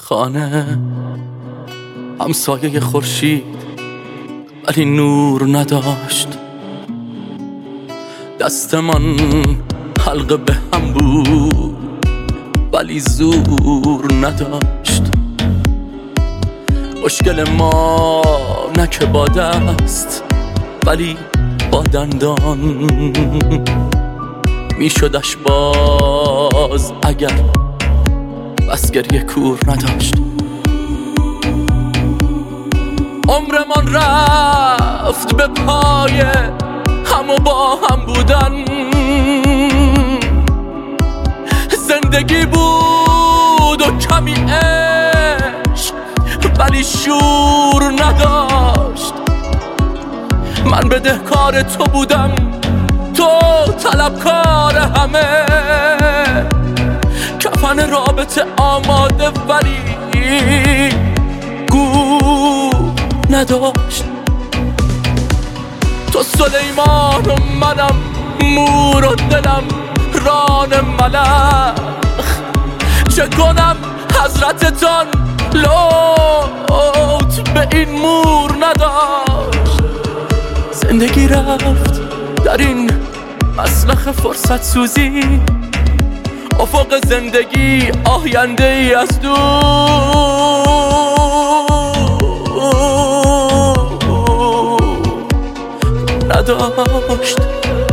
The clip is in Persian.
خانه همسایه خورشید ولی نور نداشت. دستمان حلقه به هم بود ولی زور نداشت. مشکل ما نه که با دست ولی با دندان میشدش باز اگر بس گریه کور نداشت. عمرمان رفت به پای هم و با هم بودن. زندگی بود و کمی عشق ولی شور نداشت. من بدهکار تو بودم، تو طلبکار همه. کفن رابطه آماده ولی گو نداشت. تو سلیمان و منم مور و دلم ران ملخ. چه کنم حضرتتان لطف به این مور نداشت. زندگی رفت در این مسلخ فرصت سوزی. افق زندگی آینده ای از دور نداشت.